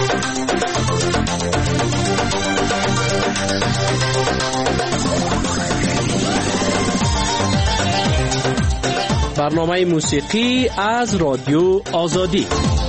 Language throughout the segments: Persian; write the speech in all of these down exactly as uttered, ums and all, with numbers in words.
برنامه موسیقی از رادیو آزادی.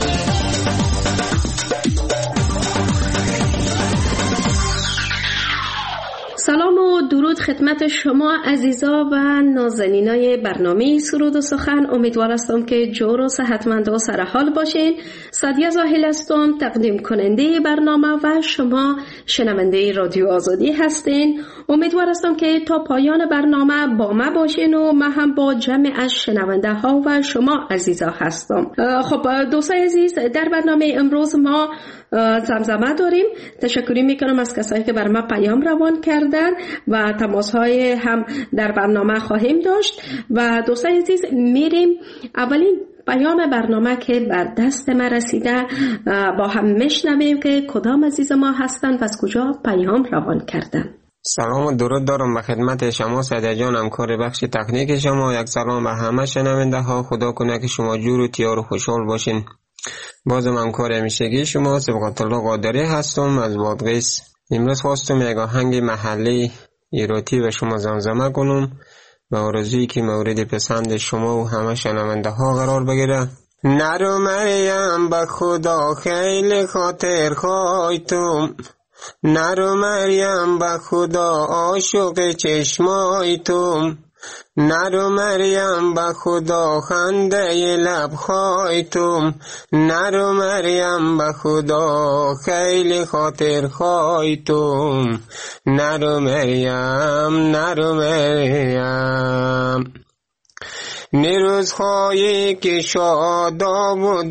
سلام و درود خدمت شما عزیزا و نازنینای برنامه سرود و سخن. امیدوار هستم که جور و صحتمند و سرحال باشین. سادیا زاهل هستم، تقدیم کننده برنامه و شما شنونده رادیو آزادی هستین. امیدوار هستم که تا پایان برنامه با ما باشین و من هم با جمع از شنونده ها و شما عزیزا هستم. خب دوستای عزیز، در برنامه امروز ما زمزمه داریم. تشکری میکنم از کسایی که بر ما پیام روان کردن و تماس های هم در برنامه خواهیم داشت. و دوستای عزیز، میریم اولین پیام برنامه که بر دست ما رسیده با هم میشنویم که کدام عزیز ما هستن و از کجا پیام روان کردن. سلام و درود دارم به خدمت شما سادیا جان، همکار بخش تکنیک شما. یک سلام به همه شنونده ها. خدا کنه که شما جور و تیار و خوشحال باشین. بازم همکار همیشگی شما سبقت الله قادری هستم از بادغیس. امروز خواستم یک آهنگ محلی ایراتی به شما زمزمه کنم و آرزویی که مورد پسند شما و همه شنونده ها قرار بگیره. نرو مریم به خدا خیلی خاطر خواهیتم، نرو مریم به خدا عاشق چشمایتم، نرو مریم به خدا خنده لب خواهیتم، نرو مریم به خدا خیلی خاطر خواهیتم، نرو مریم نرو مریم. نیروز خواهی که شادا بود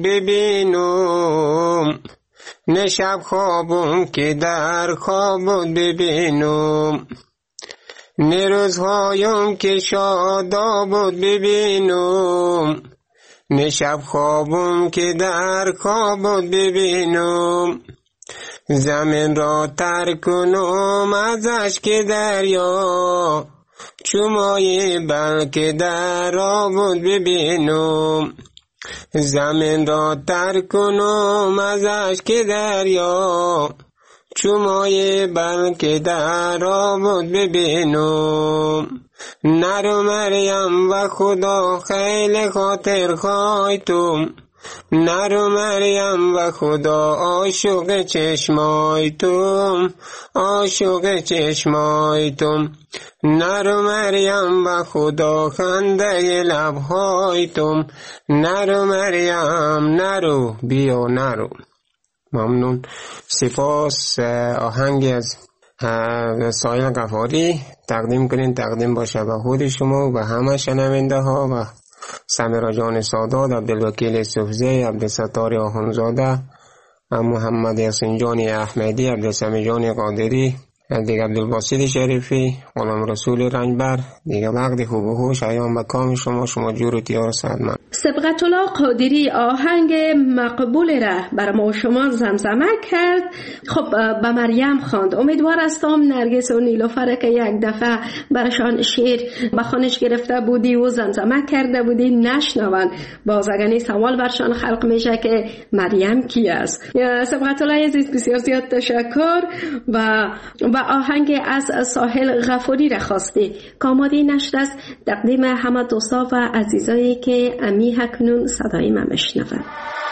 ببینم، نه شب خوابم که در خواب بود ببینم، نه روزهایم که شادا بود ببینم، نه شب خوابم که در خواب بود ببینم. زمین را ترک کنم از اشک دریا، چومای بلکه در آب بود ببینم. زمین را ترک کنم از اشک دریا، چومای بلکه در آبود ببینم. نرو مریم و خدا خیلی خاطر خواهیتم، نرو مریم و خدا عاشق چشمایتم، عاشق چشمایتم، نرو مریم و خدا خنده لبهایتم، نرو مریم نرو بیا نرو. ممنون. سپاس. آهنگی از سایل غفاری تقدیم کنین، تقدیم باشه به خود شما و به همه شنونده ها و سمیرا جان سادات، عبدالوکیل صوفزی، عبدالستار آخونزاده، محمد یاسین جان احمدی، عبدالسمی جان قادری، دیگه عبدالباسط شریفی، غلام رسول رنجبر، دیگه وقت خوب و خوش ایام به کام شما، شما جور و تیار سعدمند. سبقت الله قادری آهنگ مقبول را بر ما شما زمزمه کرد. خب به مریم خواند. امیدوار هستم نرگس و نیلوفر که یک دفعه برشان شعر بخوانش گرفته بودی و زمزمه کرده بودی نشنون، باز اگه سوال برشان خلق میشه که مریم کی است. سبقت الله عزیز بسیار زیاد تشکر. و و آهنگ از ساحل غفاری را خواستی که آماده نشد است تقدیم همه دوستا و عزیزایی که امی هکنون صدای من مشنون.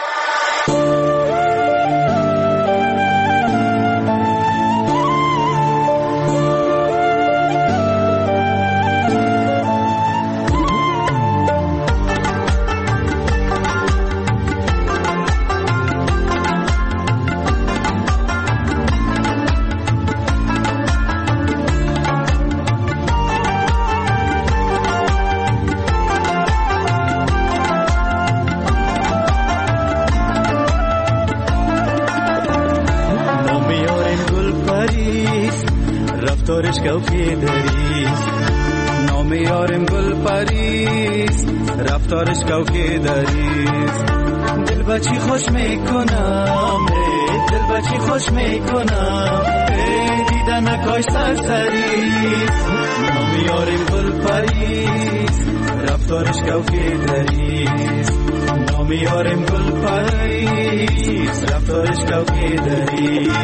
رفتارش کافی دریست، نام یارم گل پریست، رفتارش کافی دریست. دل بچی خوش میکنم، دل بچی خوش میکنم، دیدن کاش سرسریست. نام یارم گل پریست، رفتارش کافی دریست، نام یارم گل پریز رفتارش کوکی دریز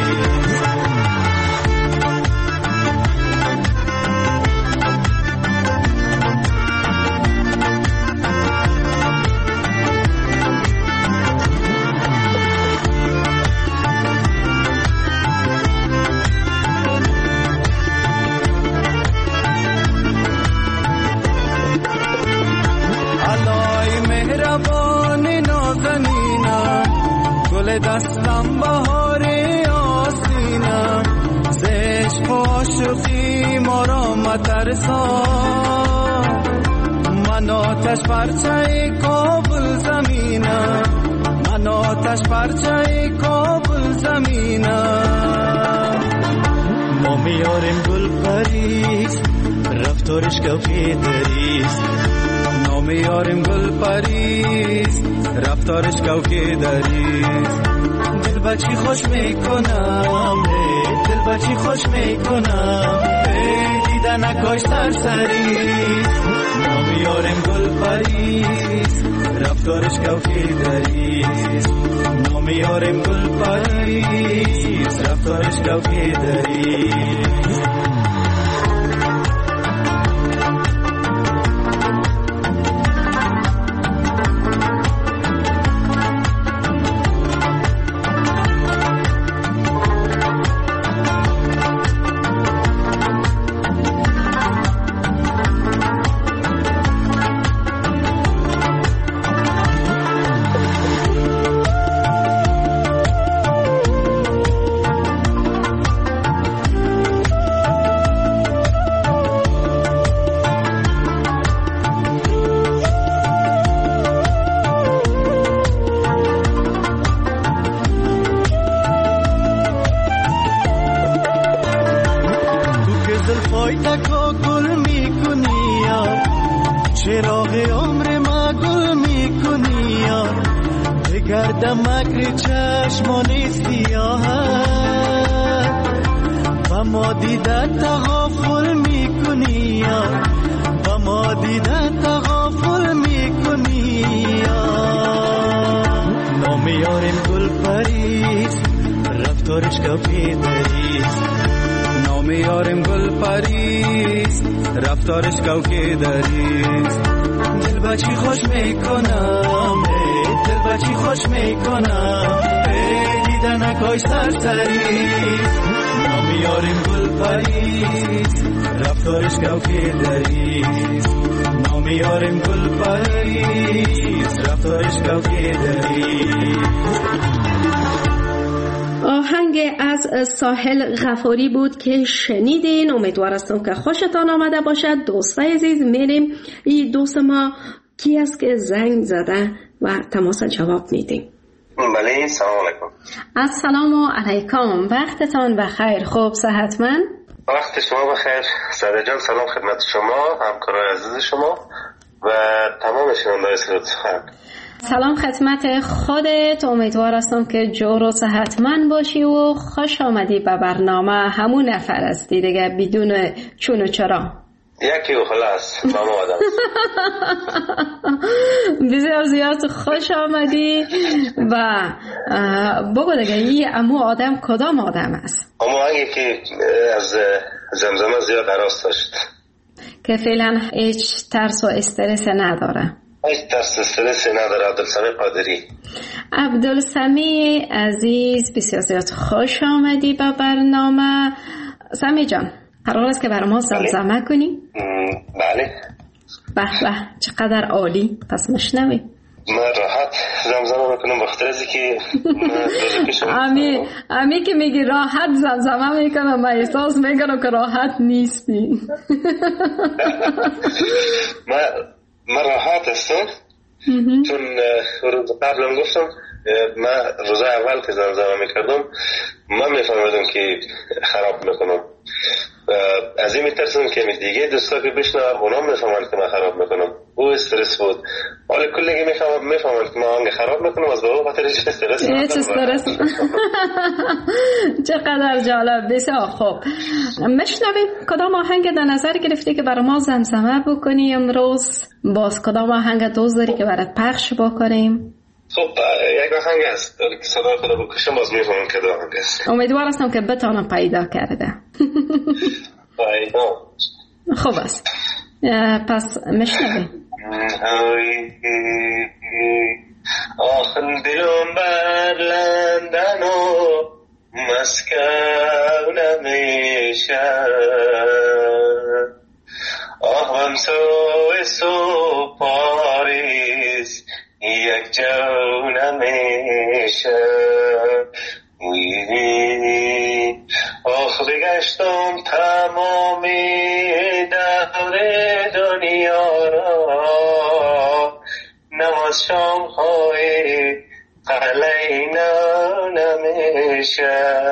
دستم بهار آسینم زش عاشقی ما را مترسان من آتش پرچه کابل زمینم من آتش پرچه کابل زمینم ما میاریم گل پریز رفتارش کوکی دریز نام یارم گل پریز رفتارش کوکی دریز دل بچی خوش میکنم دل بچی خوش میکنم دیدن اکاش سرسری نام یارم گل پریز رفتارش کوکی دریز نام یارم گل پریز رفتارش کوکی دریز دمک چشمانی سیاهت و ما دیدن تغافل میکنی و ما دیدن تغافل میکنی نام یارم گل پریز رفتارش کوکی دریز نام یارم گل پریز رفتارش کوکی دریز دل بچی خوش میکنم دل بچی خوش میکنم دیدن اکاش سرسریز نام یارم گل پریز رفتارش کوکی دریز نام یارم گل پریز رفتارش کوکی دریز. آهنگ از ساحل غفاری بود که شنیدین. امیدوار هستم که خوشتان آمده باشد. دوستای عزیز، میریم این دوست ما کی است که زنگ زده و تماس جواب میدیم. بله، سلام علیکم. السلام علیکم، وقتتان بخیر. خوب، صحتمند؟ وقت شما بخیر ساده جان. سلام خدمت شما، همکارای عزیز شما و تمام شنونده‌های صدای سخن. سلام خدمت خودت. امیدوار هستم که جور و صحتمند باشی و خوش آمدی به برنامه. همون نفر هستی دیگه، بدون چون و چرا. یکی و خلاص ماما آدم. بسیار زیاد خوش آمدی و بگو دیگه این امو آدم کدام آدم است؟ امو آنگی که از زمزمه زیاد عراس داشت، که فعلا هیچ ترس و استرس نداره. هیچ ترس و استرس نداره. عبدالسمی قادری. عبدالسمی عزیز، بسیار زیاد خوش آمدی به برنامه. سمی جان، قرار است که برای ما زمزمه کنی؟ بله. به به، چقدر عالی. پس مشنوی. من راحت زمزمه میکنم بخاطر از اینکه امی امی که میگی راحت زمزمه میکنم، من احساس میکنم که راحت نیستی. من من راحت هستم چون روز قبلم گفتم من روز اول که زمزمه میکردم من میفهمیدم که خراب میکنم. از این میترسم که دیگه دوستا که بشنوم اونا میفهمن که من خراب میکنم. او استرس بود. حالا کلگی میفهمن میفهمن که من آهنگ خراب میکنم، از به خاطر هیچ استرس ندارم. هیچ استرس. چقدر جالب. بسیار خوب. مشنویم کدام آهنگ در نظر گرفتی که برای ما زمزمه بکنی امروز؟ باز کدام آهنگ دوست داری که برات پخش بکنیم؟ خب یک آهنگ است صدای خود رو بکشم باز میفهمم که دو آهنگ است. امیدوار هستم که بتانم پیدا کرده. پیدا خوب است. پس مشنویم. آخر دلم بر لندن و مسکو نمیشه، آهم سوی سو پاریس یک جو نمیشه. آخ بگشتم تمامی دور دنیا را، نماز شام های قلینا نمیشه.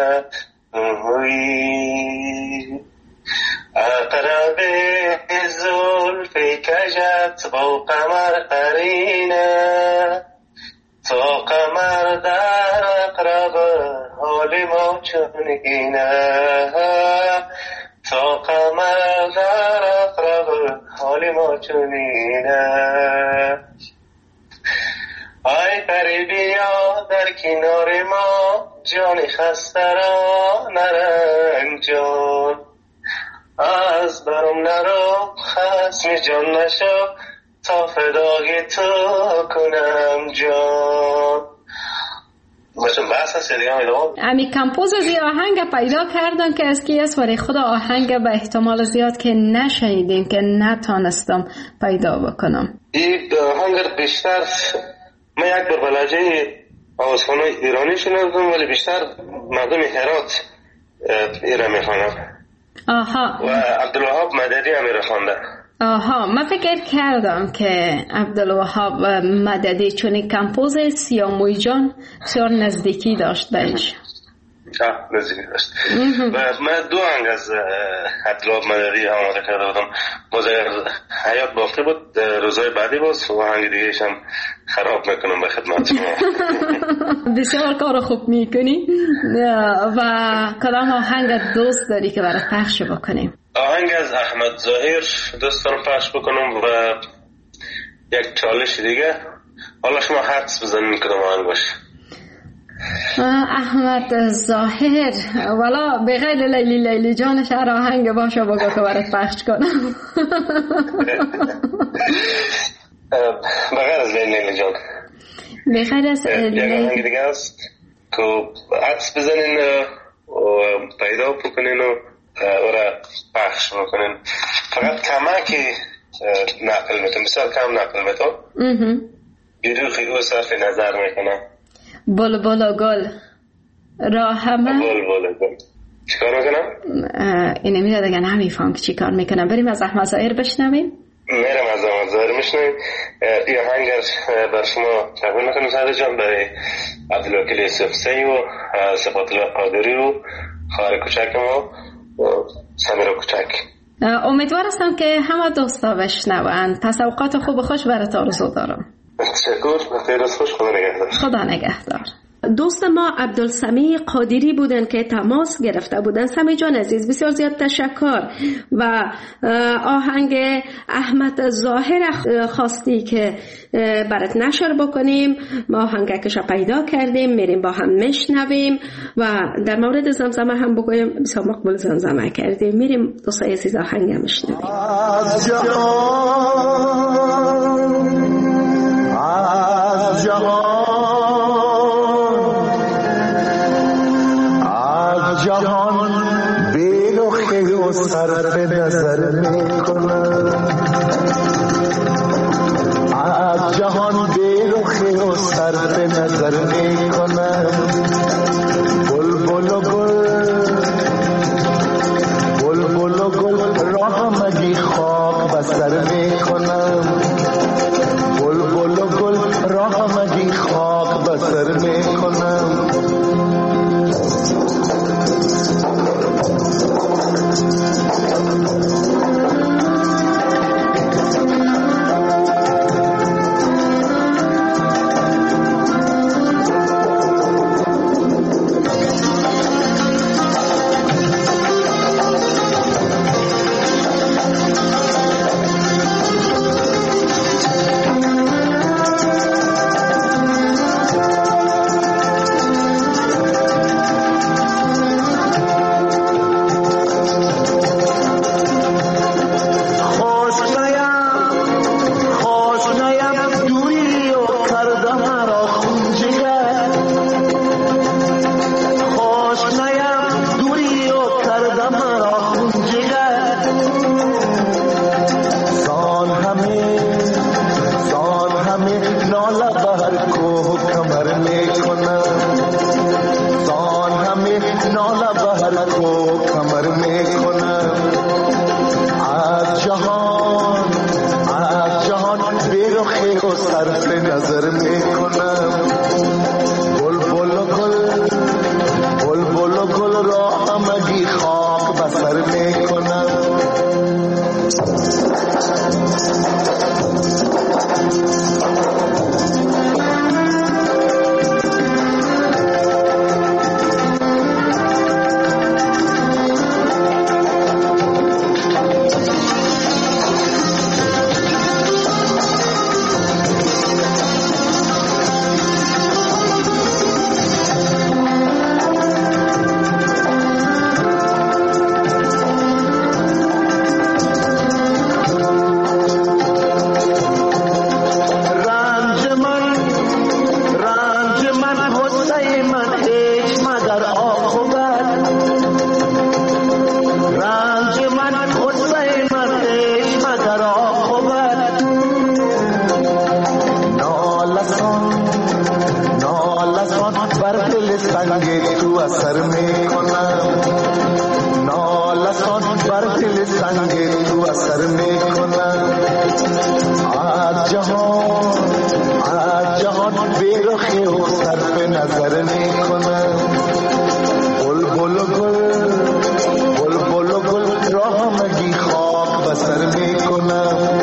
اقرب زلف کجت با قمر قرینه، تا قمر در اقرب حال ما چونینه، تا قمر در اقرب حال ما چونینه. آی پری بیا در کنار ما، جان خسته را نرنجان، از برم نرو خسم جان نشو، تا فدای تو کنم جان. باشم بحث هست دیگه هم ایدام امی کمپوز از این آهنگ پیدا کردن که از کی است، ولی خدا آهنگ به احتمال زیاد که نشنیدیم که نتانستم پیدا بکنم. این آهنگ بیشتر من یک بر بلجه آوازخانه ایرانی شنیدم، ولی بیشتر مردم هرات ایره میخوانم. آها. و عبدالوهاب مددی هم ایره خوانده. آها، من فکر کردم که عبدالوهاب مددی چون کمپوز سیاموی جان بسیار نزدیکی داشت بهش. آه نزدیکی داشت. و من دو آهنگ از عبدالوهاب مددی آماده کرده بودم، باز اگر حیات باقی بود روزهای بعدی باز و آهنگ دیگهش هم خراب میکنم به خدمت شما. بسیار کار خوب میکنی. و کدام آهنگ دوست داری که برای پخش بکنیم؟ آهنگ از احمد ظاهر دوست دارم پخش بکنم و یک چالش دیگه. حالا شما حدس بزنین کدام آهنگ باشه. احمد ظاهر والا بغیر لیلی لیلی جانش هر آهنگ باشه بگو که برات پخش کنم. بغیر از لیلی لیلی جان بغیر از یک آهنگ دیگه است که حدس بزنین و پیدا بکنین و او را پخش بکنین. فقط کمکی نقل میتون، بسیار کم نقل میتون، گروخی او صرف نظر میکنم. بل بل گل راه همه بل بل گل چی کار میکنم؟ اینه میده دیگه نمیفهم که چی کار میکنم. بریم از احمد ظاهر بشنویم. میرم از احمد ظاهر میشنویم. این آهنگ بر شما تقدیم میکنم سعید جان، برای عبدالوکیل یوسفزئی و صفات الله قادری و خواهر کوچک ما سمیرا کوچک. امیدوار هستم که همه دوستا بشنوند. پس اوقات خوب خوش برات آرزو دارم. تشکر. بخیر از خوش. خدا نگهدار. خدا نگهدار. دوست ما عبدالسمیع قادری بودن که تماس گرفته بودن. سمی جان عزیز بسیار زیاد تشکر. و آهنگ احمد ظاهر خواستی که برات نشر بکنیم، ما آهنگکش پیدا کردیم، میریم با هم میشنویم و در مورد زمزمه هم بگویم بسیار مقبول زمزمه کردیم. میریم دوستای عزیز آهنگ هم میشنویم. از جهان از جهان از جهان بی‌لخی و صرف نظر میکنم، از جهان بی‌لخی و صرف نظر میکنم. بلبل و گل بلبل و گل راه مگی خاک بسر میکنم، بلبل و گل راه مگی خاک بسر میکنم. سنگ تو اثر میکنم، نالسان بر دل سنگ تو اثر میکنم. از جهان از جهان بیرخی و صرف نظر میکنم. بل بل گل بل بل گل راه مگی خاک بسر میکنم.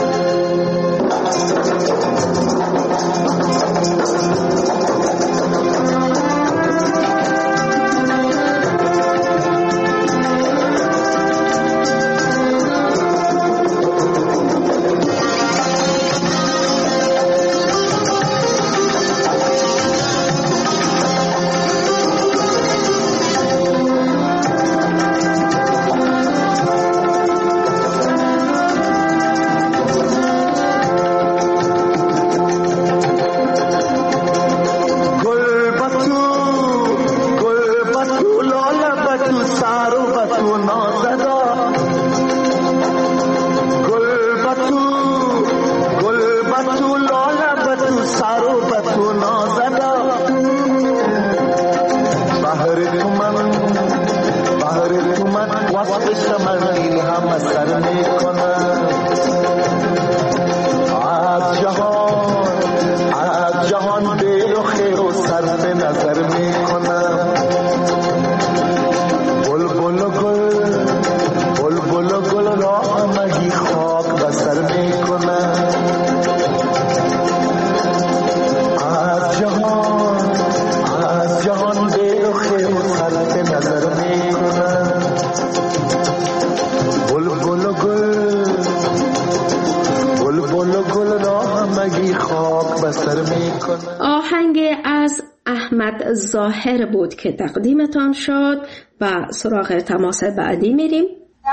آهنگ از احمد ظاهر بود که تقدیمتان شد و سراغ تماس بعدی میریم.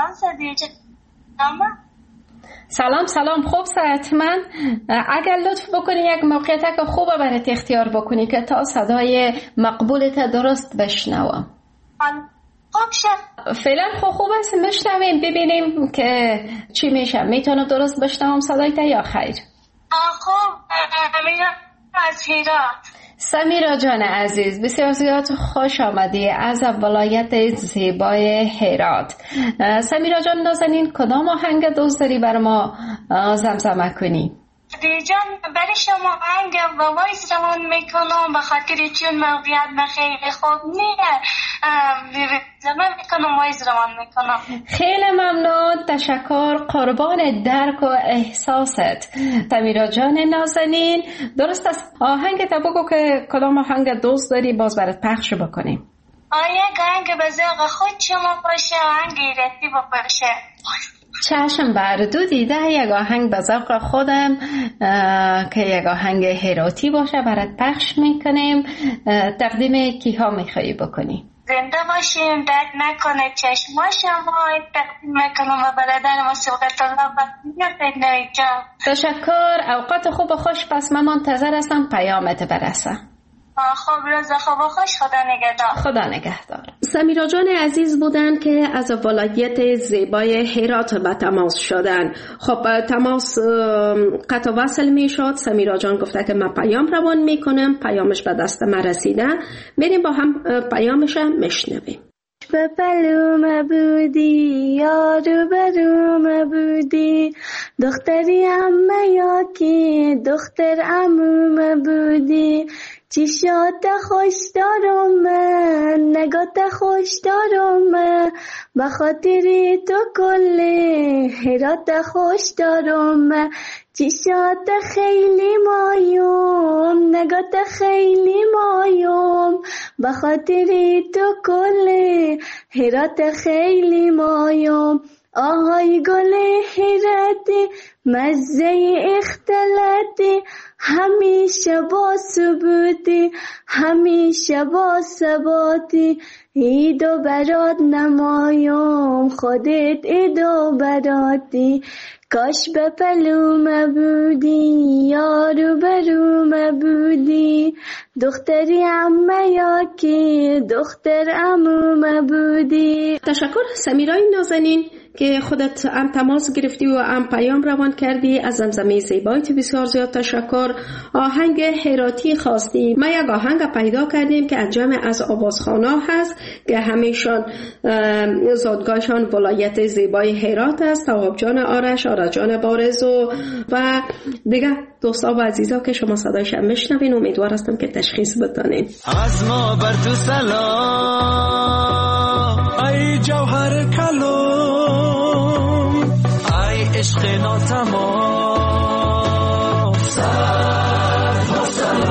سلام سلام، خوب صحتمند. اگر لطف بکنی یک موقعیت که خوبه برات اختیار بکنی که تا صدای مقبولت درست بشنوم. خوب شد. فعلا خوب خوب است، بشنویم ببینیم که چی میشه. میتونم درست بشنوم صدایت یا خیر؟ خوب. سمیرا از هرات. سمیرا جان عزیز، بسیار زیاد خوش آمدی از ولایت زیبای هرات. سمیرا جان نازنین، کدام آهنگ دوست داری بر ما زمزمه کنی؟ جان برای شما آهنگ و وایس روان میکنم، به خاطر چون موقعیت بخیر خوب نیه زمان میکنم، وایس روان میکنم. خیلی ممنون، تشکر، قربان درک و احساست. سمیرا جان نازنین، درست است. آهنگ تا بگو که کدام آهنگ دوست داری باز برات پخش بکنیم. آیا آهنگ به ذوق خود شما باشه، آهنگ ایرتی باشه. چشم بردو دیده یک آهنگ به ذوق خودم که یک آهنگ هراتی باشه برات پخش میکنیم. تقدیم کیها میخوایی بکنی؟ زنده باشین، درد نکنه چشماشم باید تقدیم میکنم و برادر موسیقیت الله بخیر نویجان. تشکر، اوقات خوب و خوش. پس من منتظر هستم پیامت برسه. خب روز خوب و خوش، خدا نگهدار. خدا نگهدار. سمیرا جان عزیز بودن که از ولایت زیبای هرات به تماس شدن. خب تماس قطع وصل می شد. سمیرا جان گفته که من پیام روان می کنم، پیامش به دست من رسیده، بریم با هم پیامش مشنویم. به پلوم بودی یارو بروم بودی، دختری عمه یا کی دختر عموم بودی، چشات خوش دارم من، نگات خوش دارم من، به خاطری تو کل هرات خوش دارم من، چشات خیلی مایم، نگات خیلی مایم، به خاطری تو کل هرات خیلی مایم. آهای گل هراتی مزه اختلاتی، همیشه با ثبوتی همیشه با ثباتی، ایدو برات نمایم خودت ایدو براتی، کاش به پلوم بودی یارو بروم بودی، دختری عمه یا کی دختر عموم بودی. تشکر سمیرای نازنین که خودت هم تماس گرفتی و هم پیام روان کردی. از زمزمه زیبایت بسیار زیاد تشکر. آهنگ هراتی خواستی. ما یک آهنگ پیدا کردیم که از جمع از آوازخوانا هست که همیشان زادگاهشان ولایت زیبای هرات است. تواب جان آرش، آرش جان بارز و, و دیگه دوستا و عزیزا که شما صدایش هم میشنوین. امیدوار هستم که تشخیص بدانید. از ما بر تو سلام ای جوهر کلام، ای عشق ناتمام، صد و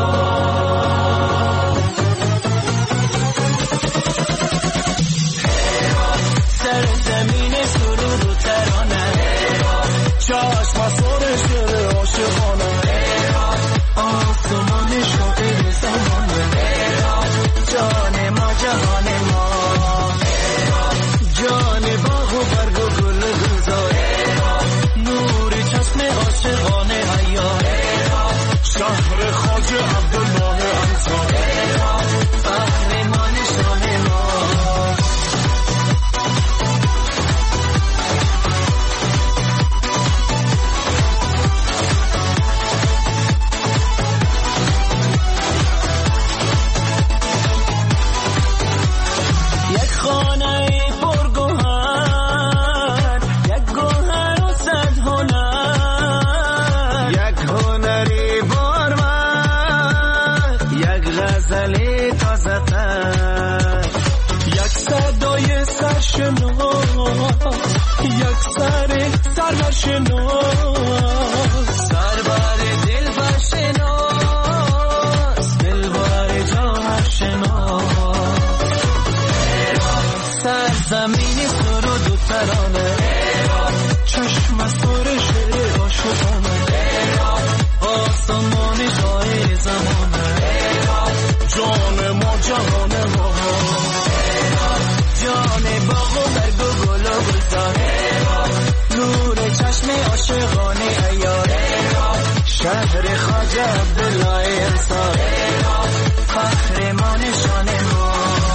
سلام. سر زمین سرود و ترانه، چشم سر شعر عاشقانه، آسمان شاعر زمانه، جان ما جهان ما، جان باغ و برگ و گل گلزار، نور چشم عاشقانه عیار، شهر خواجه عبدالله انصار، قهرمان شان ما. یک سر سرور شناس، سرور دل بر شناس، دل بر جان شناس، سرزمین سرود و ترانه، چشم سر شعر عاشقانه، آسمان شاعر زمانه، جان ما جهان ما، جان باغ و برگ و گل و گلزار، نور چشم عاشقانه عیار، شهر خواجه عبدالله انصار، قهرمان شان ما.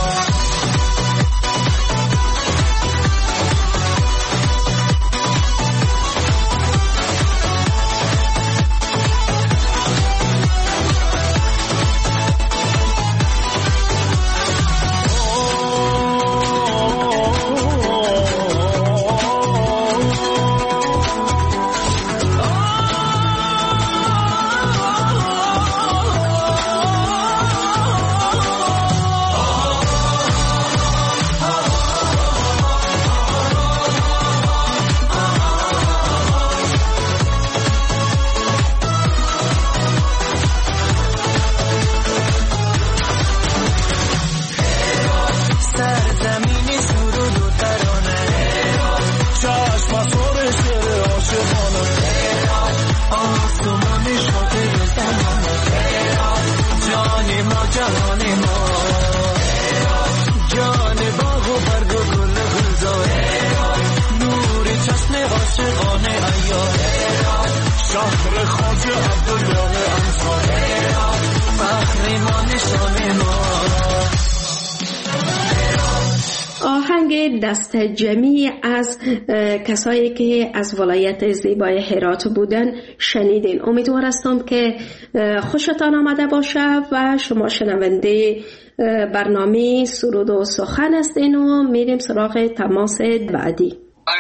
آهنگ دست جمعی از کسایی که از ولایت زیبای هرات بودن شنیدین. امیدوار هستم که خوشتان آمده باشه و شما شنونده برنامه سرود و سخن هستین و میریم سراغ تماس بعدی.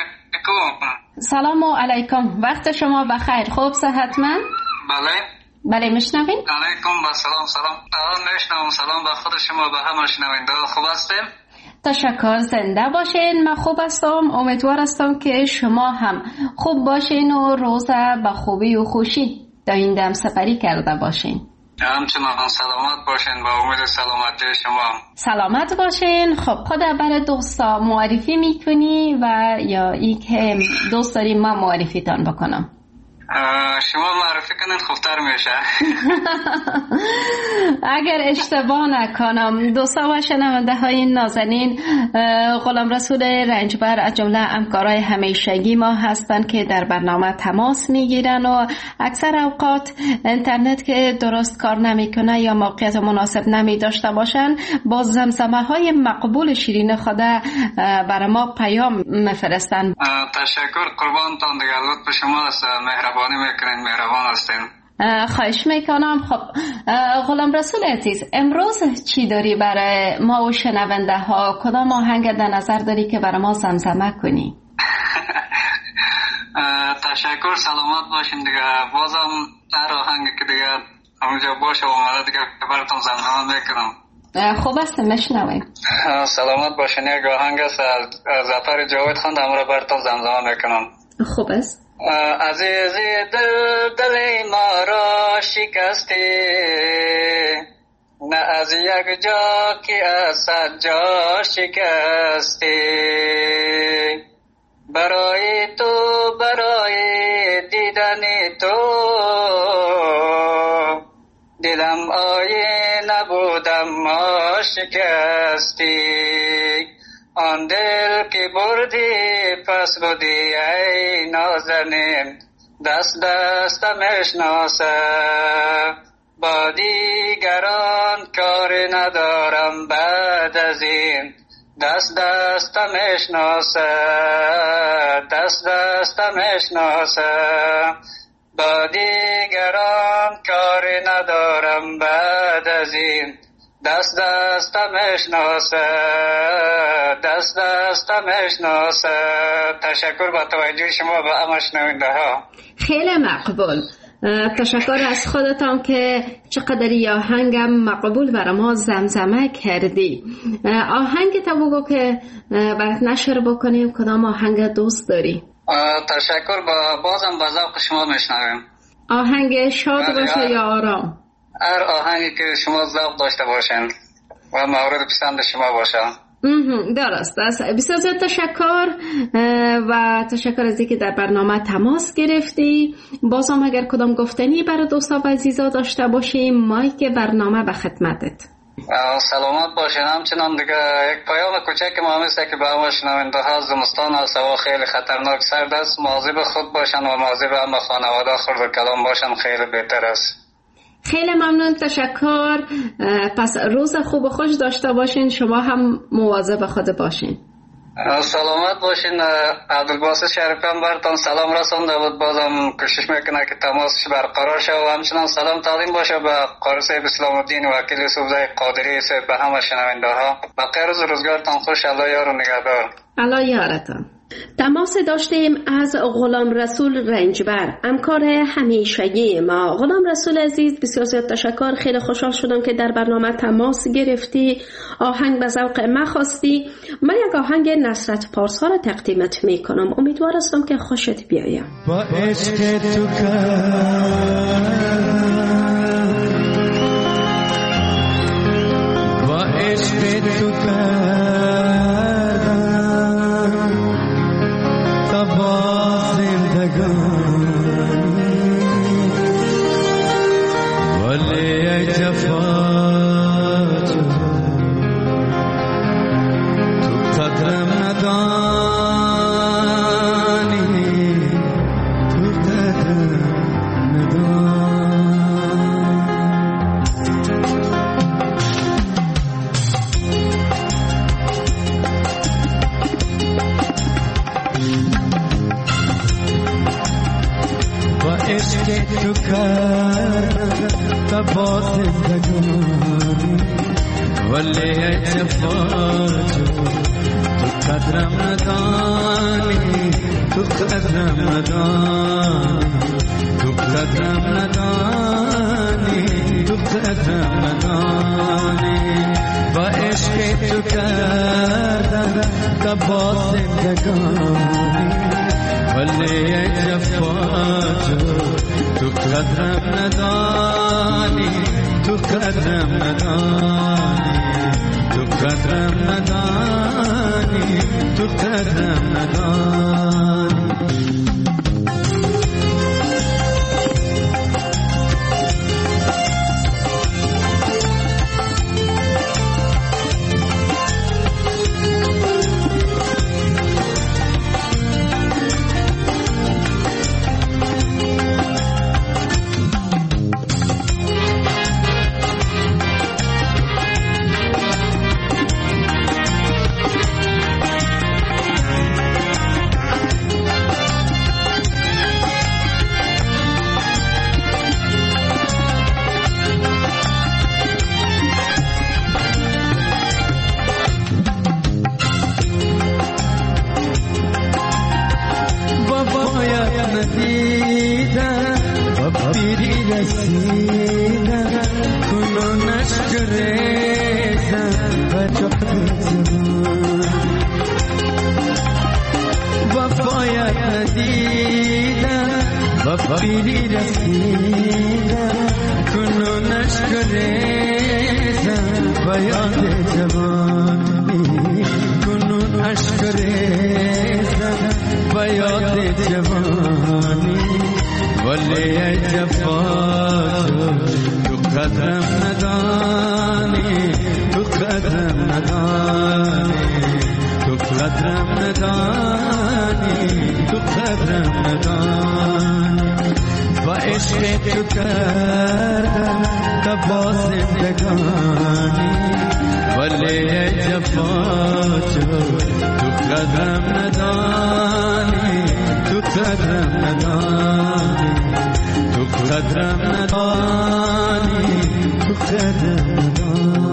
سلام علیکم، وقت شما بخیر. خوب صحتمند؟ بله بله میشنوین؟ علیکم با سلام. سلام الان میشنوم. سلام به خود شما، به همه شنونده. خوب هستیم؟ تشکر، زنده باشین. من خوب هستم. امیدوار هستم که شما هم خوب باشین و روز به خوبی و خوشی در این دم سپری کرده باشین. همچنان سلامت باشین، با امید سلامتی شما. سلامت باشین. خب خود برای دوستا معرفی میکنی و یا ای که دوست داریم ما معرفیتان بکنم؟ شما معرفی کنید خوبتر میشه. اگر اشتباه نکنم دوستا و شنونده های نازنین، غلام رسول رنجبر از جمله همکارای همیشگی ما هستند که در برنامه تماس میگیرن و اکثر اوقات اینترنت که درست کار نمیکنه یا موقعیت مناسب نمی داشته باشن با زمزمه های مقبول شیرین خود برای ما پیام میفرستن. تشکر قربانتان، دیگه لطف شما است، مهربانی میکنین، مهربان هستین. خواهش میکنم. خب غلام رسول عزیز، امروز چی داری برای ما و شنونده ها؟ کدام آهنگ در نظر داری که برای ما زمزمه کنی؟ تشکر، سلامت باشین. دیگه بازم هر آهنگی که دیگه همونجا باشه اومده دیگه براتون زمزمه میکنم. خوب است، مشنویم. سلامت باشین. یک آهنگ است از ظفر جاوید خان، امروز براتون زمزمه میکنم. خوب است. عزیزی دل دل ما را شکستی، نه از یک جا که از صد جا شکستی، برای تو برای دیدن تو دلم آیه نبودم ما شکستی، آن دل که بردی پس بودی ای نازنین، دست دستم اشناسه با دیگران کار ندارم بعد از این، دست دستم اشناسه دست دستم اشناسه با دیگران کار ندارم بعد از این، دست دستم اشناسه دست دستم اشناسه. تشکر با توجه شما به همه شنونده ها. خیلی مقبول. تشکر از خودتان که چقدر آهنگم مقبول برای ما زمزمه کردی. آهنگ تا بگو که برات نشر بکنیم، کدام آهنگ دوست داری؟ تشکر، با بازم با ذوق شما میشنویم. آهنگ شاد باشه یا آرام؟ هر آهنگی که شما ذوق داشته باشین و مورد پسند شما باشه. درست است. بسیار زیاد تشکر و تشکر از اینکه در برنامه تماس گرفتی. بازم اگر کدام گفتنی برای دوستا و عزیزا داشته باشیم، مایک برنامه به خدمتت. سلامت باشین. همچنان دیگه یک پیام کوچک ما همیشه که به همه شنونده ها، زمستان هست، هوا خیلی خطرناک، سرد است، مواظب خود باشن و مواظب همه خانواده خورد و کلام باشن، خیلی بهتر است. خیلی ممنون، تشکر. پس روز خوب و خوش داشته باشین، شما هم مواظب خود باشین. سلامت باشین. عبدالباسط شریفیان براتون سلام رسونده بود، بازم کوشش میکنه که تماسش برقرار شه و همچنان سلام تقدیم باشه به قاری صاحب اسلام الدین وکیل یوسفزای قادری صاحب، به همه شنونده ها. بقیه روز روزگارتان خوش، الله یار و نگهدار. الله یارتان. تماس داشتیم از غلام رسول رنجبر، همکار همیشگی ما. غلام رسول عزیز، بسیار زیاد تشکر. خیلی خوشحال شدم که در برنامه تماس گرفتی، آهنگ به ذوق ما خواستی. من یک آهنگ نصرت پارسا را تقدیمت میکنم، امیدوار هستم که خوشت بیاید. با عشق تو با عشق تو و پیری رسیدم کنون اشک ریزم و یاد جوانی کنون اشک ریزم و یاد جوانی ولی ای جفا تو قدرم ندانی تو قدرم ندانی تو قدرم ندانی تو قدرم ندانی و عشق تو کردم تبا زندگانی ولی ای جفا تو قدرم ندانی تو قدرم ندانی تو قدرم ندانی تو قدرم ندانی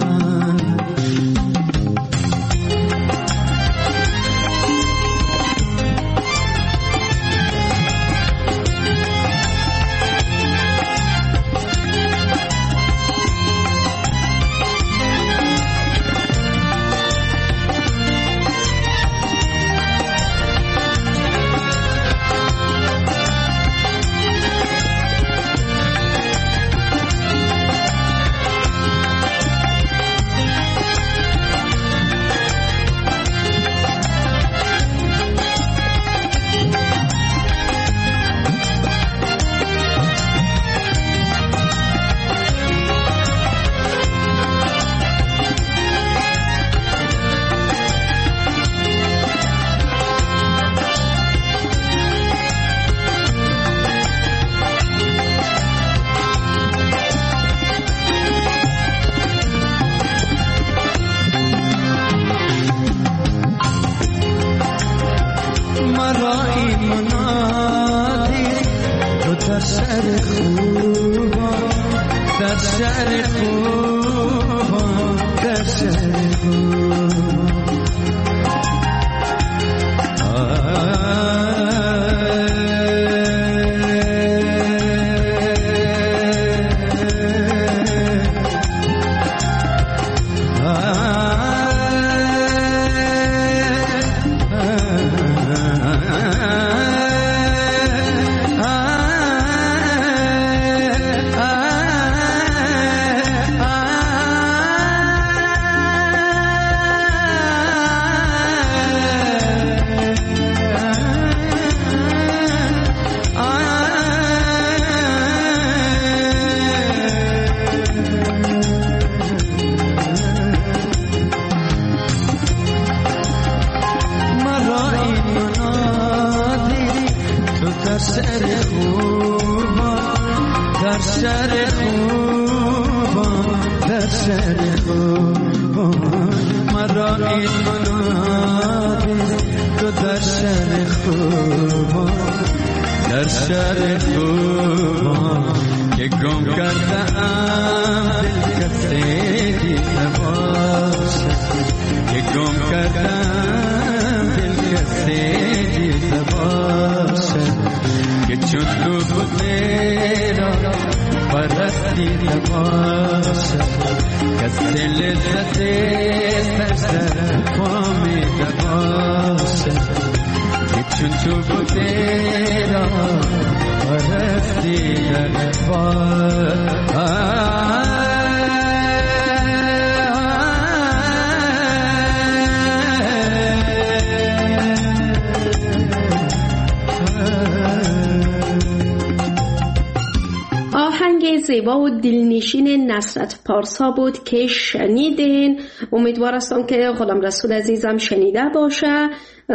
زیبا و دلنشین نصرت پارسا بود که شنیدین. امیدوار هستم که غلام رسول عزیزم شنیده باشه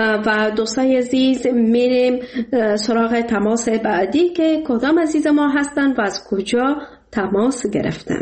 و دوستای عزیز میریم سراغ تماس بعدی که کدام عزیز ما هستن و از کجا تماس گرفتن.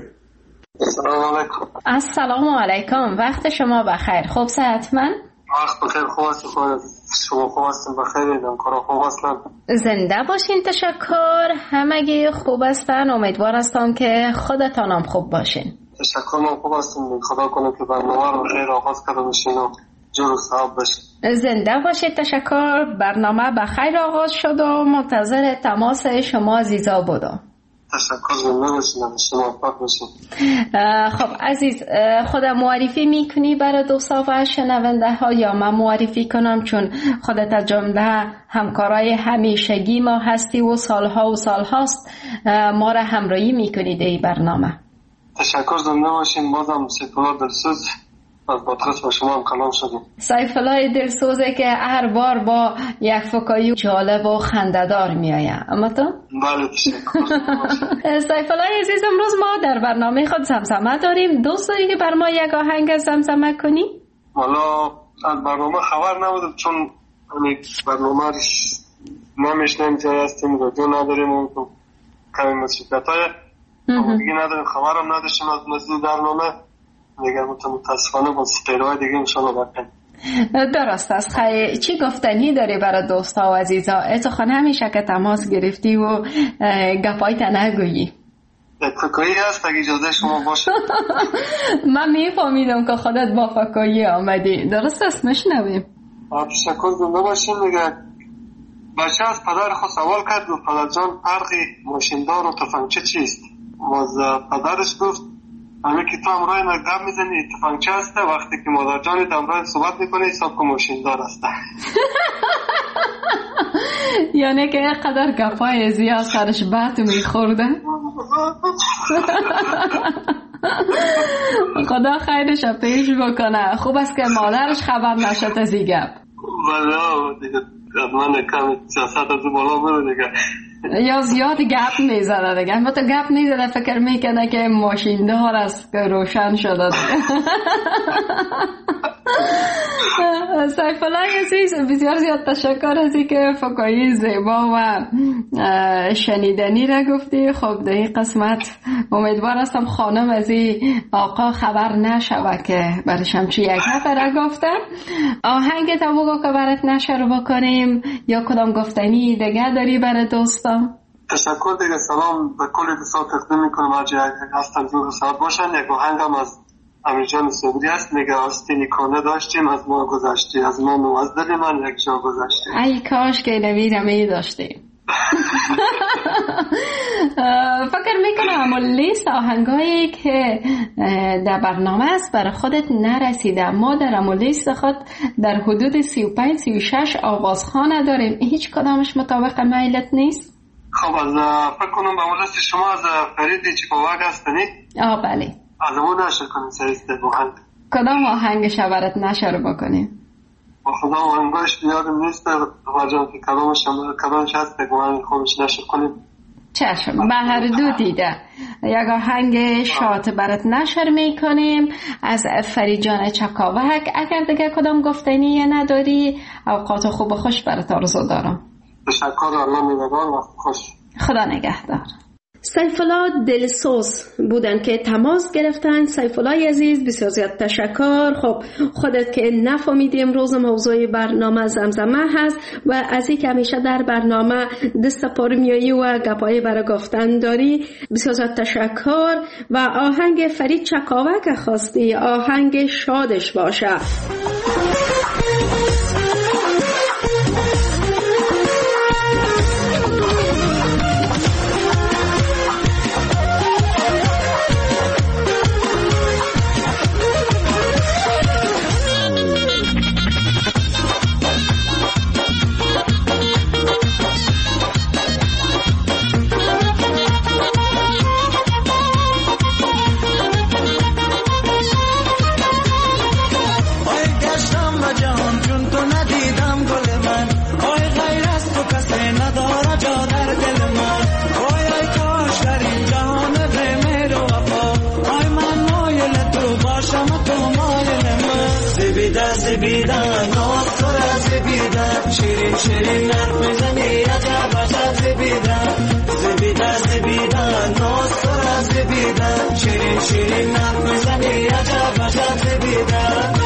سلام علیکم. السلام علیکم، وقت شما بخیر. خوب صحتمند؟ وقت بخیر. خوب هستم. شما خوب هستم؟ بخیر. ایدم کارا خوب هستم. زنده باشین. تشکر. همگی خوب هستن. امیدوار هستم که خودتان هم خوب باشین. تشکر. من خوب هستم. خدا کنه که برنامه رو خیر آغاز کرده باشین و جور و صحاب باشین. زنده باشید. تشکر. برنامه بخیر آغاز شد و منتظر تماس شما عزیزا بودم. تشکر زنده باشین، شما موفق باشین. خب عزیز، خودم معرفی میکنی برای دوستا و شنونده ها یا من معرفی کنم؟ چون خودت از جمله همکارای همیشگی ما هستی و سالها و سالهاست ما را همراهی میکنی در این برنامه. تشکر زنده باشین. بازم سیفالله دلسوز از پادکست با شما هم کلام شدیم. سیفالله دلسوزه که هر بار با یک فکایی جالب و خنده‌دار میآید. اما تو؟ بله تشکر. سیفالله عزیز، امروز ما در برنامه خود زمزمه داریم. دوست داری که بر ما یک آهنگ از زمزمه کنی؟ والا از برنامه خبر نبودم، چون برنامه نمیشنیم، جای هستیم رادیو نداریم و کمی مسئولیت های دیگه نداریم، خبرم نداشتیم از مزید برنامه دیگه. متاسفانه با سپیرهای دیگه انشاءالله بکنیم. درست است. خیلی چی گفتنی داری برای دوستا و عزیزا؟ اتخان همیشه که تماس گرفتی و گپایت نگویی. فکایی هست اگه اجازه شما باشه. من میفهمیدم که خودت با فکایی آمدی. درست است، نشنویم. تشکر زنده باشین. دیگه بچه از پدر خود سوال کرد و پدر جان فرقی ماشیندار و تفنگچه چیست؟ و پدرش گفت همه که تو امرای مگدب میزنی تفنگچه هسته، وقتی که مادر جانی امرای صحبت میکنه حساب که ماشیندار هسته. یعنی که قدر گپای زیاد سرش بط میخورده. خدا خیرش پیش بکنه. خوب است که مادرش خبر نشد از این گپ. بله دیگه من کم سیاست از بالا برو دیگه. یا زیاد گپ میزنه دیگه. اما تو گپ میزنه فکر میکنه که ماشیندار است که روشن شده. سیفالله عزیز، بسیار زیاد تشکر از اینکه فکایی زیبا و شنیدنی را گفتی. خب در این قسمت امیدوار هستم خانم از این آقا خبر نشوه که برشم چی یک نفر گفتم. آهنگ تا بگو که برات نشر بکنیم یا کدام گفتنی دیگه داری برای دوستان؟ تشکر دیگه. سلام به کل دوستان تقدیم میکنم. هرچی هستن زور ساعت باشن. یک آهنگم از امیر جان صبری است، میگه آستینی کنه داشتیم از ما گذشتی، از من و از دل من یک جا گذشتی. ای کاش که نویرم ای داشتیم. فکر میکنم اما لیست آهنگایی که در برنامه است برای خودت نرسیده. ما در اما لیست خود در حدود سی و پنج سی و شش آوازخانه داریم. هیچ کدامش مطابق میلت نیست؟ خب از فکر کنم به مجلس شما از فریدی چپاوک هستنی؟ آه بله. از اون نشر کنیم سریسته آهنگ. کدام آهنگش برات نشر بکنیم؟ با خدا آهنگاش بیادم نیست واجان که کلامش کلامش هست که آهنگ خودش نشر کنیم. چشم، به هر دو دیده. یک آهنگ شات برات نشر میکنیم از فرید جان چکاوک. اگر دیگه کدام گفتنی نداری اوقات خوب خوش برات آرزو دارم. تشکر. الله میبرد. وقت خوش. خدا نگهدار. سیفالله دلسوز بودن که تماس گرفتن. سیفالله عزیز بسیار زیاد تشکر. خب خودت که نفهمیدی امروز موضوع برنامه زمزمه هست و از این که همیشه در برنامه دست پر میایی و گپایی برای گفتن داری، بسیار زیاد تشکر. و آهنگ فرید چکاوک خواستی، آهنگ شادش باشه. زبیدن ناز تو را زبیدن شیرین شیرین نرم میزنی عجب عجب زبیدن زبیدن زبیدن ناز تو را زبیدن شیرین شیرین نرم میزنی عجب عجب زبیدن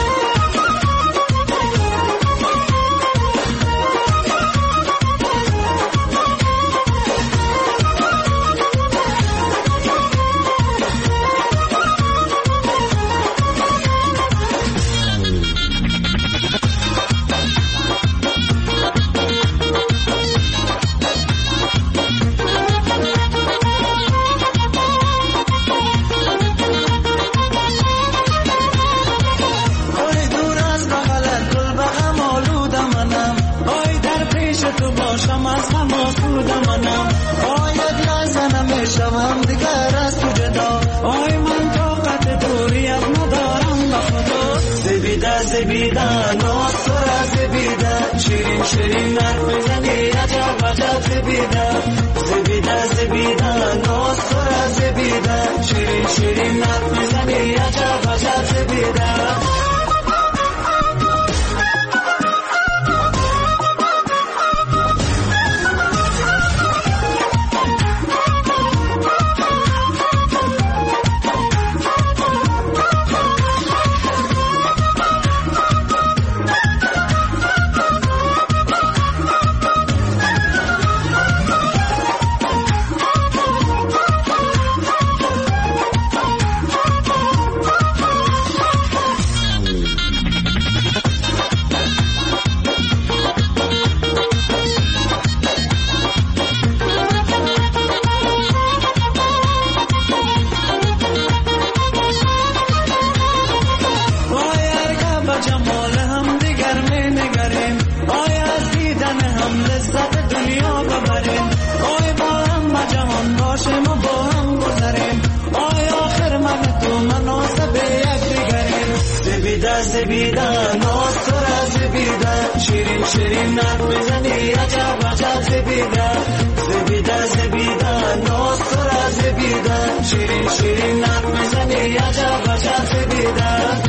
زبیدن ناز تو را زبیدن شیرین شیرین حرف میزنی عجب عجب زبیدن زبیدن زبیدن ناز تو را زبیدن شیرین شیرین حرف میزنی عجب عجب زبیدن زبیدن ناز تو را زبیدن شیرین شیرین حرف میزنی عجب عجب زبیدن زبیدن زبیدن ناز تو را زبیدن شیرین شیرین حرف میزنی عجب عجب زبیدن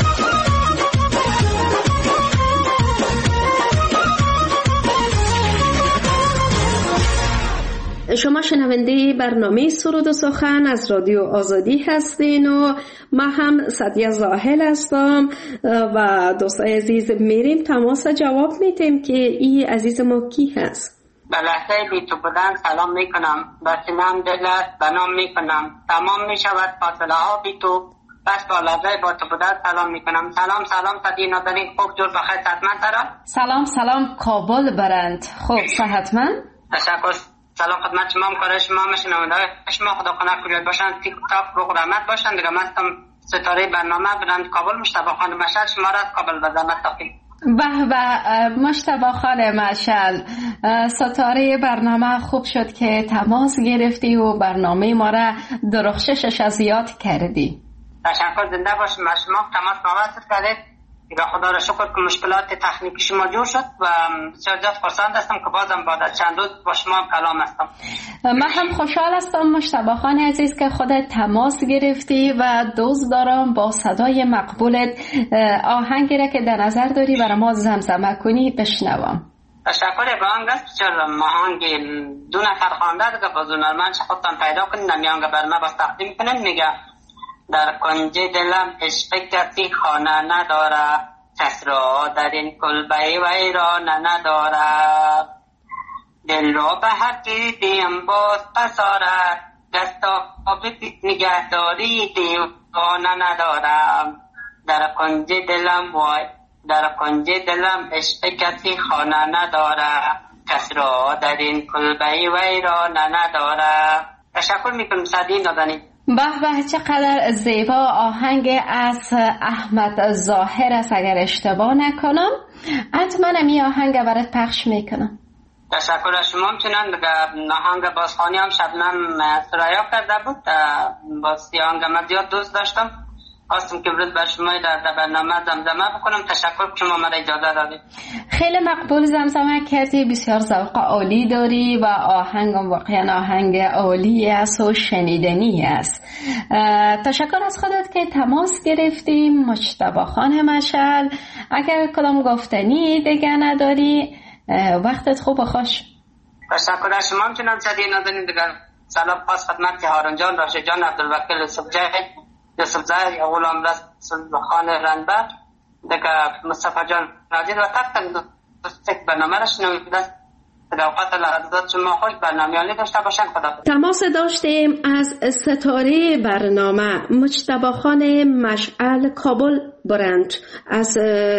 شما شنونده برنامه سرود و سخن از رادیو آزادی هستین و ما هم سعدیه زاهل هستم و دوستای عزیز میریم تماس جواب میتیم که این عزیز ما کی هست. به لحظه بی تو بودن سلام میکنم، به سینم دلت بنام میکنم، تمام میشود فاصله ها بی تو، بس با لحظه با تو بودن سلام میکنم. سلام سلام صدی نادرین خوب جور بخیر صحتمند ترا. سلام سلام کابل برند خوب صحتمند. تشکر. سلام خدمت شما، همکار شما، شنونده شما، خدا کنه کلیت باشن، تیک تاک رو رحمت باشن. دیگه مستم ستاره برنامه برند کابل مشتبه خان مشعل شما را از کابل به زحمت تقدیم. به به مشتبه خان مشعل، ستاره برنامه خوب شد که تماس گرفتی و برنامه ما را درخششش از یاد کردی. تشکر، زنده باشیم. شما تماس موثق کردید. دیگه خدا را شکر که مشکلات تکنیکی شما جور شد و بسیار زیاد خرسند هستم که بازم بعد از چند روز با شما کلام هستم. من هم خوشحال هستم مشتبه خان عزیز که خودت تماس گرفتی و دوست دارم با صدای مقبولت آهنگی را که در نظر داری برای ما زمزمه کنی بشنوم. تشکر. با آهنگ است بسیار آهنگ دو نفر خوانده دیگه با زونرمن خودتان پیدا کنید نمیانگه بر ما باز تقدیم کنید. میگه در کنج دلم عشق کسی خانه نداره، کس را در این کلبه ویرانه نداره، دل را به هر چیزیم باز پساره، دستا به نگهداری دیوانه ندارم. در کنج دلم وای در کنج دلم عشق کسی خانه نداره، کس را در این کلبه ویرانه نداره. تشکر میکنم سعدی نازنین. به به چقدر زیبا آهنگ از احمد ظاهر است اگر اشتباه نکنم. حتما این آهنگ برات پخش میکنم. تشکر از شما. همچنان دیگه آهنگ بازخوانی هم شبنم سرایا کرده بود. باز آهنگ من زیاد دوست داشتم، خواستم که برد بر شما در برنامه زمزمه بکنم. تشکر که شما مرا اجازه دادید. خیلی مقبول زمزمه کردی، بسیار ذوق عالی داری و آهنگم واقعا آهنگ عالی است و شنیدنی است. تشکر از خودت که تماس گرفتی مجتبی خان مشعل. اگر کدام گفتنی دیگه نداری وقتت خوب و خوش. تشکر از شما. همچنان صدی نازنین دیگر سلام پاس خدمت هارون جان، راشد جان، عبدالوکیل یوسف جای یوسف زای، غلام رسول خان رنبر، دیگه مصطفی جان ناجد و تک تک دوست برنامه را شنوید. در اوقات لحظات شما خوش برنامه‌ای داشته باشن. خدا. تماس داشتیم از ستاره برنامه مجتبی خان مشعل کابل برند از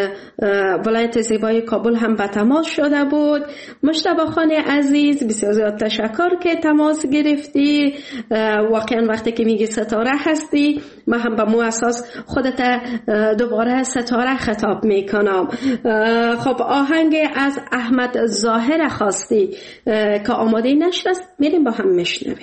ولایت زیبای کابل هم به تماس شده بود. مجتبی خان عزیز بسیار زیاد تشکر که تماس گرفتی. واقعا وقتی که میگی ستاره هستی من هم به مو اساس خودت دوباره ستاره خطاب میکنم. خب آهنگ از احمد ظاهر خواست که آماده نشست میریم با هم میشنویم.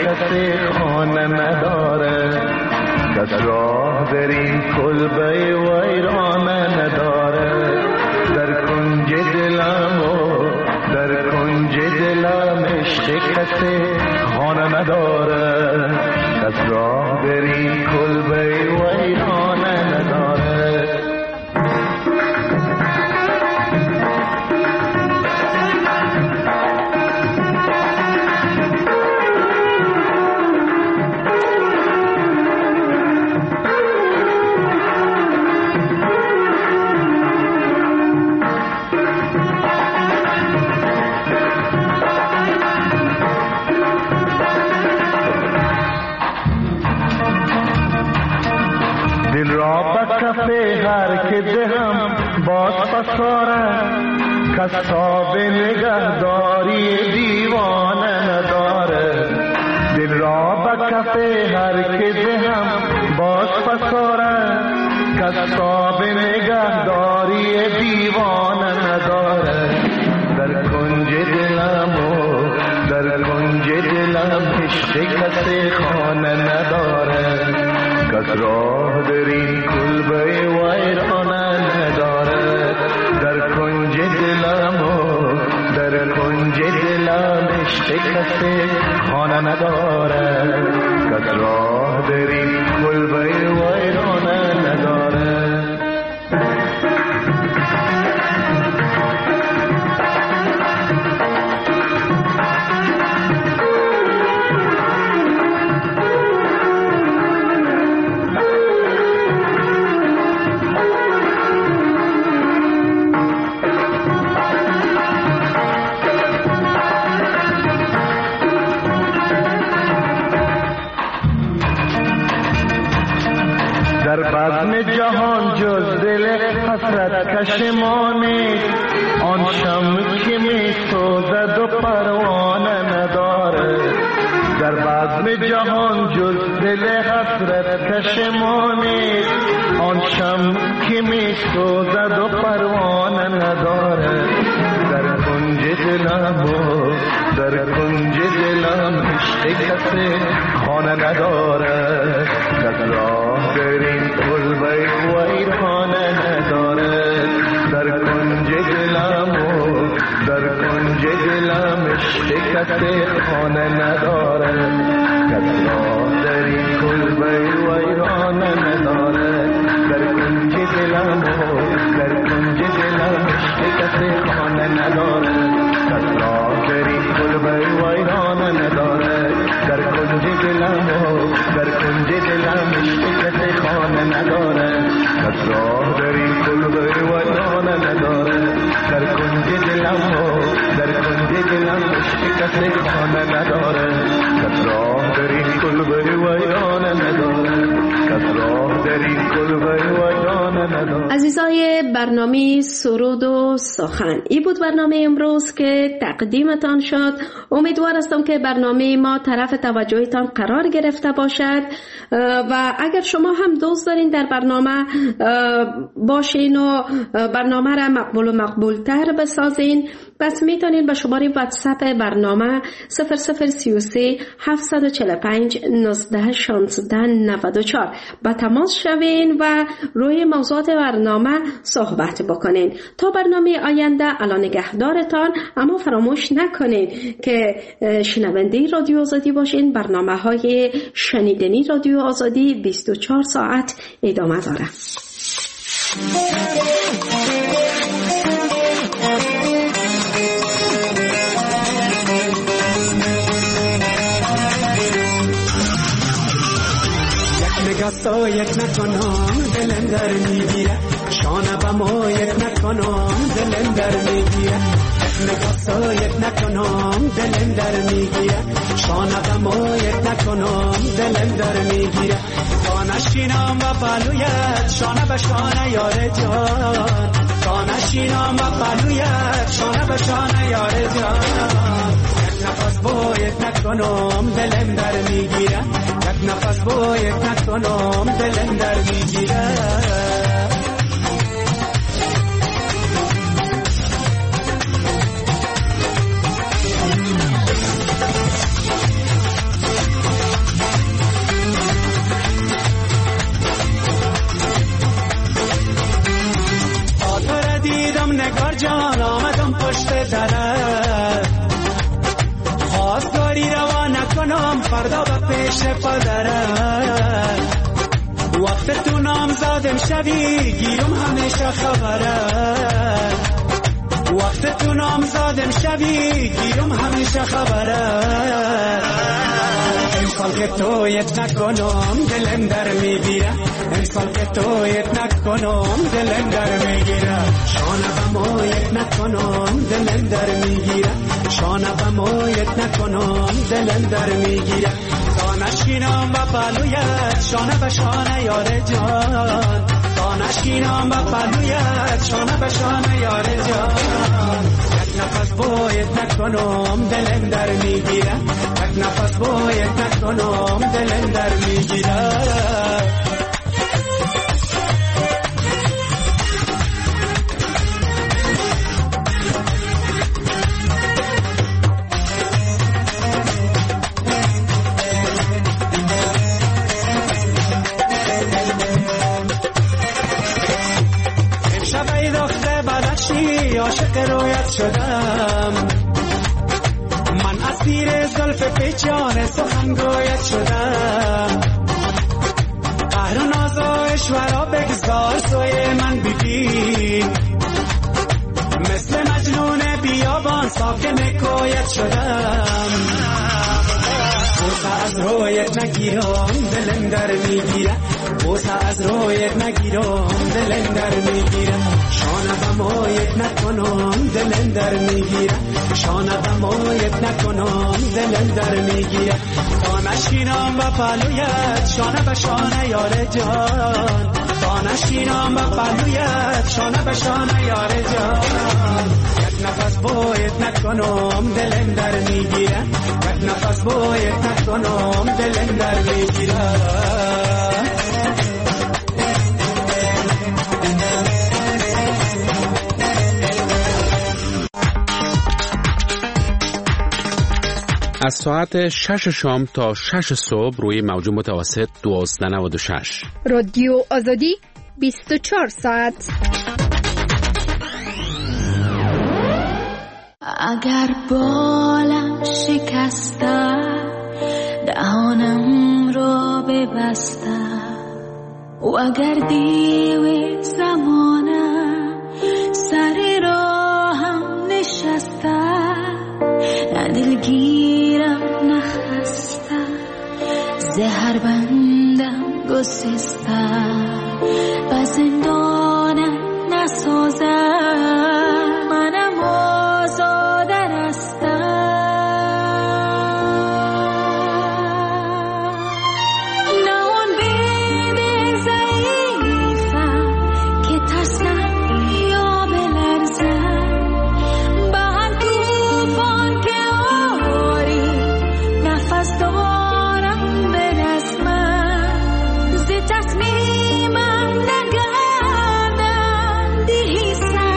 کسی خانه نداره، کس راه در این کلبه ویرانه نداره. در کنج دلم و در کنج دلم عشق کسی خانه نداره، کس راه در این کلبه ویرانه نداره. هر که دهم باز پساره، کسا به نگهداری دیوانه نداره. دل را به کفه هر که دهم باز پساره، کسا به نگهداری دیوانه نداره. در کنج دلم و در کنج دلم عشق کسی خانه نداره، کس راه در این کلبه ویرانه نداره. در کنج دلم و در کنج دلم عشق کسی خانه نداره، کس راه در این کلبه ویرانه نداره. در بزم جهان جز دل حسرت کشمانی، آن شمع که می سوزد و پروانه نداره. در بزم جهان جز دل حسرت کشمانی، آن شمع که می سوزد و پروانه نداره. در کنج دلم و در کنج دلم عشق کسی خانه نداره، کس راه در این کلبه ویرانه نداره. در کنج دلم و در کنج دلم عشق کسی خانه نداره، کس راه در این کلبه ویرانه نداره. در کنج دلم و در کنج دلم عشق کسی خانه نداره، کس راه در این کلبه ویرانه نداره. در کنج دلم و در کنج دلم عشق کسی خانه نداره، کس راه در این کلبه ویرانه نداره. در کنج دلم و در کنج دلم عشق کسی خانه نداره، کس راه در این کلبه ویرانه نداره، کس راه در این کلبه ویرانه نداره. عزیزای برنامه سرود و سخن، این بود برنامه امروز که تقدیمتان شد. امیدوار هستم که برنامه ما طرف توجهتان قرار گرفته باشد و اگر شما هم دوست دارین در برنامه باشین و برنامه را مقبول و مقبول تر بسازین، پس میتونین به شماره واتساپ برنامه صفر صفر سی و سه هفت چهار پنج نوزده شانزده نود و چهار با تماس شوین و روی موضوعات برنامه صحبت بکنین. تا برنامه آینده الان نگهدارتان، اما فراموش نکنین که شنونده رادیو آزادی باشین. برنامه های شنیدنی رادیو آزادی بیست و چهار ساعت ادامه داره. نگاه یک نکنم دلم در میگیره، شانه با ما یک نکنم دلم در میگیره. نگاه یک نکنم دلم در میگیره، شانه با ما یک نکنم دلم در میگیره. تا نشینم و پلویت شانه به شانه یار جان، تا نشینم و پلویت شانه به شانه یار جان. یک نفس باید نکنم دلم در میگیره، یک نفس باید نکنم دلم در میگیره. همیشه پدره وقت تو نام زادم شوی گیرم همیشه خبره وقت تو نام زادم شوی گیرم همیشه خبره امسال که تویت نکنم دلم در میگیره امسال که تویت نکنم دلم در میگیره شانه به مویت نکنم دلم در میگیره شانه به مویت نکنم دلم در میگیره دانشینم و پلویت شانه به شانه یار جان دانشینم و پلویت شانه به شانه یار جان یک نفس باید نکنم دلم در میگیره یک نفس باید نکنم دلم در میگیره عاشق رویت شدم من اسیر زلف پیچان سخنگویت شدم قهر و ناز و اشورا بگذار سوی من ببین مثل مجنون بیابان ساکن کویت شدم بوسه از رویت نگیرم دلم در میگیره بوسه از رویت نگیرم دلم در میگیره شانه به مویت نکنم دلم در میگیره شانه به مویت نکنم دلم در میگیره دانشینم و پلویت شانه به شانه یار جان دانشینم و پلویت شانه به شانه یار جان یک نفس باید نکنم دلم در میگیره یک نفس باید نکنم دلم در میگیره از ساعت شش شام تا شش صبح روی موج متوسط دوازده و نود و شش رادیو آزادی بیست و چهار ساعت. اگر بالم شکسته دهانم را ببسته و اگر دیو زمانه سر راهم نشسته نه دلگیرم نه خسته زهر بندم گسسته و زندانم نسازه منم آزاده رسته نه اون بیده ضعیفم که ترسم یا بلرزم با هم توفان که آری نفس دارم به دستم ز تصمیمم نگردم دیسم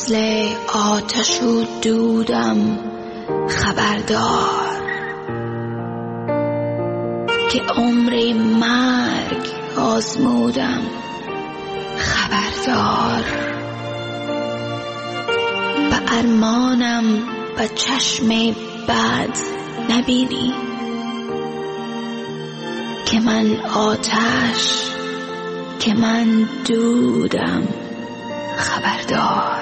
مثل آتش و دودم خبردار که عمر مرگ آزمودم خبردار به ارمانم به چشم بد نبینی که من آتش که من دودم خبردار.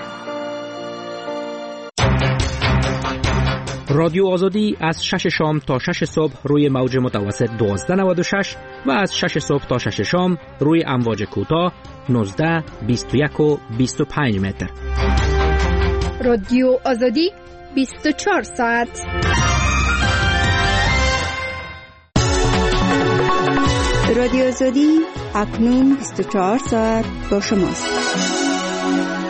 رادیو آزادی از شش شام تا شش صبح روی موج متوسط دوازده نود و شش و از شش صبح تا شش شام روی امواج کوتاه نوزده، بیست و یک و بیست و پنج متر. رادیو آزادی بیست و چهار ساعت. رادیو آزادی اکنون بیست و چهار ساعت با شماست.